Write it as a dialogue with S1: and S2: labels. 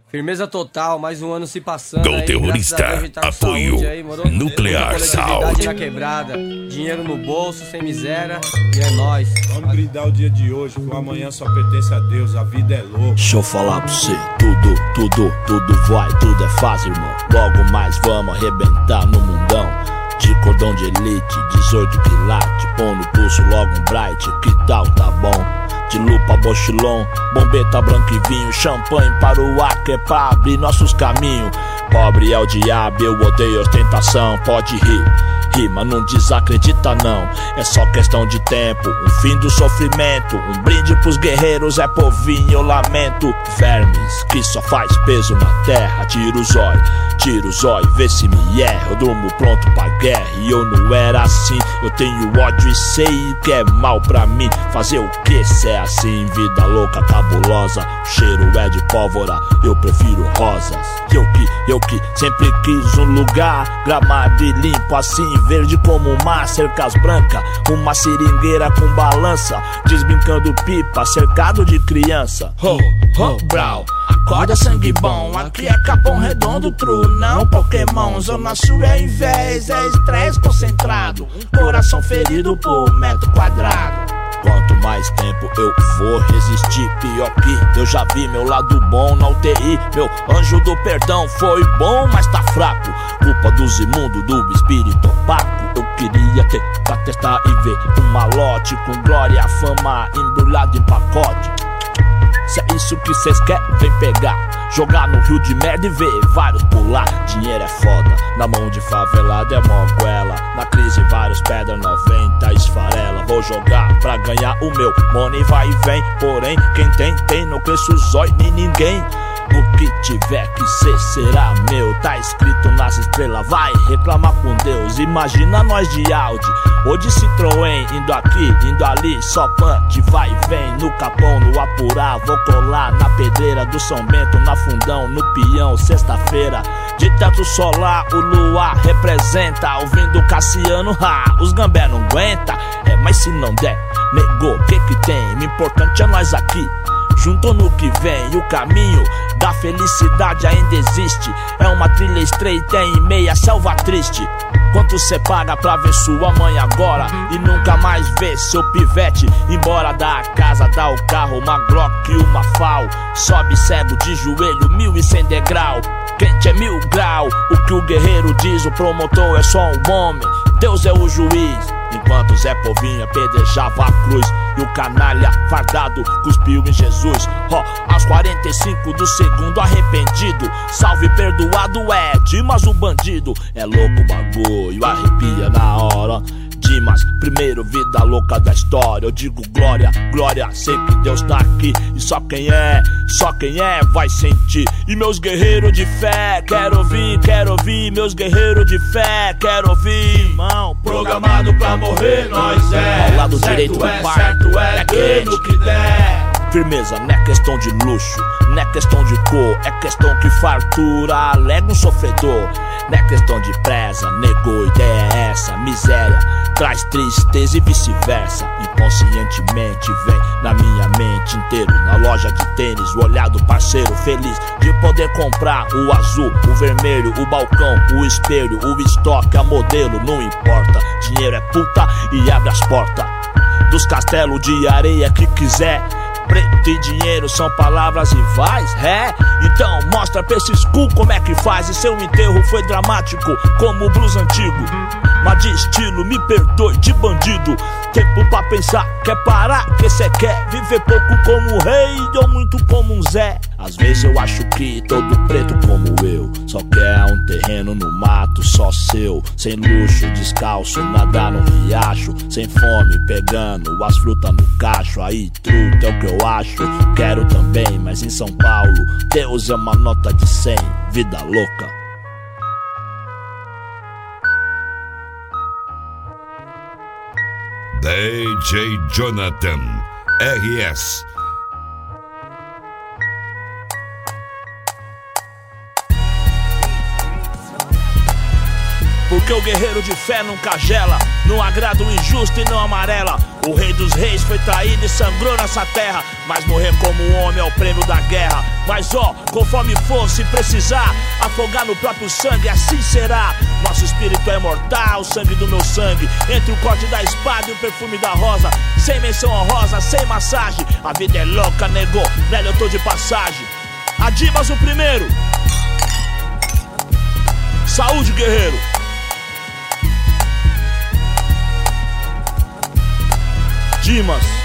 S1: Firmeza total, mais um ano se passando.
S2: Gol Terrorista, apoio Nuclear Sound.
S1: Na quebrada, dinheiro no bolso, sem miséria, e é nóis.
S3: Vamos brindar o dia de hoje, que o amanhã só pertence a Deus, a vida é louca.
S4: Deixa eu falar pra você, tudo vai, tudo é fácil, irmão. Logo mais vamos arrebentar no mundão. De cordão de elite, 18 quilate, põe no pulso logo um bright, que tal, tá bom? De lupa, bochilon, bombeta, branco e vinho, champanhe para o ar, que é pra abrir nossos caminhos. Pobre é o diabo, eu odeio ostentação, pode rir, mas não desacredita não. É só questão de tempo, um fim do sofrimento. Um brinde pros guerreiros, é povinho, eu lamento. Vermes, que só faz peso na terra. Tira o zóio, vê se me erra. Eu durmo pronto pra guerra e eu não era assim. Eu tenho ódio e sei que é mal pra mim. Fazer o que se é assim? Vida louca, cabulosa. O cheiro é de pólvora, eu prefiro rosas. Eu que sempre quis um lugar gramado e limpo assim, verde como o mar, cercas brancas, uma seringueira com balança, desbrincando pipa, cercado de criança. Brau, acorda sangue bom, aqui é Capão Redondo, true, não Pokémon. Zona Sul é inveja, é estresse concentrado, um coração ferido por metro quadrado. Quanto mais tempo eu vou resistir, pior que eu já vi meu lado bom na UTI. Meu anjo do perdão foi bom, mas tá fraco. Culpa dos imundos, do espírito opaco. Eu queria ter pra testar e ver um malote com glória, fama embrulhado em pacote. Se é isso que cês querem, vem pegar. Jogar no rio de merda e ver vários pular. Dinheiro é foda, na mão de favelado é moguela. Na crise vários pedra 90 esfarela. Vou jogar pra ganhar o meu money vai e vem. Porém, quem tem, não cresce o zóio nem ninguém. O que tiver que ser será meu, tá escrito nas estrelas, vai reclamar com Deus. Imagina nós de Audi ou de Citroën, indo aqui, indo ali, só punch, vai e vem. No Capão, no Apurá, vou colar na pedreira do São Bento, na Fundão, no Pião, sexta-feira. De teto solar, o luar representa, ouvindo Cassiano, os gambé não aguenta. Mas se não der, negou, o que tem? O importante é nós aqui, junto no que vem. O caminho da felicidade ainda existe, é uma trilha estreita em meia selva triste. Quanto cê paga pra ver sua mãe agora e nunca mais ver seu pivete embora da casa, dá o carro, uma Glock e uma FAL. Sobe cego de joelho, 1100 degrau. Quente é 1000 grau, o que o guerreiro diz, o promotor é só um homem, Deus é o juiz. Enquanto Zé Povinha pedrejava a cruz e o canalha fardado cuspiu em Jesus. Aos 45 do segundo arrependido, salve perdoado é Dimas o bandido. É louco o bagulho, arrepia na hora. Dimas, primeiro vida louca da história. Eu digo glória, glória, sei que Deus tá aqui. E só quem é vai sentir. E meus guerreiros de fé, quero ouvir. Meus guerreiros de fé, quero ouvir. Irmão,
S3: Programado pra morrer, nós é.
S4: Ao lado direito do pai,
S3: certo é quem no que der.
S4: Firmeza, não é questão de luxo, não é questão de cor, é questão que fartura alega um sofredor. Não é questão de presa, negou, ideia é essa. Miséria traz tristeza e vice-versa. Inconscientemente vem na minha mente inteiro. Na loja de tênis, o olhar do parceiro feliz de poder comprar o azul, o vermelho, o balcão, o espelho, o estoque, a modelo, não importa. Dinheiro é puta e abre as portas dos castelos de areia que quiser. Preto e dinheiro são palavras rivais, então mostra pra esses cu como é que faz. E seu enterro foi dramático como o blues antigo, mas de estilo, me perdoe, de bandido. Tempo pra pensar, quer parar, que cê quer viver pouco como um rei ou muito como um Zé. Às vezes eu acho que todo preto como eu só quer um terreno no mato só seu, sem luxo, descalço, nadar no riacho, sem fome, pegando as frutas no cacho. Aí truta é o que eu acho, quero também, mas em São Paulo Deus é uma nota de 100, vida louca.
S2: DJ Jonathan RS.
S4: Porque o guerreiro de fé nunca gela, não agrada o injusto e não amarela. O rei dos reis foi traído e sangrou nessa terra, mas morrer como um homem é o prêmio da guerra. Mas ó, conforme for, se precisar, afogar no próprio sangue, assim será. Nosso espírito é mortal, o sangue do meu sangue, entre o corte da espada e o perfume da rosa. Sem menção honrosa, sem massagem, a vida é louca, negou, velho, eu tô de passagem. Adimas o primeiro. Saúde, guerreiro. Dimas.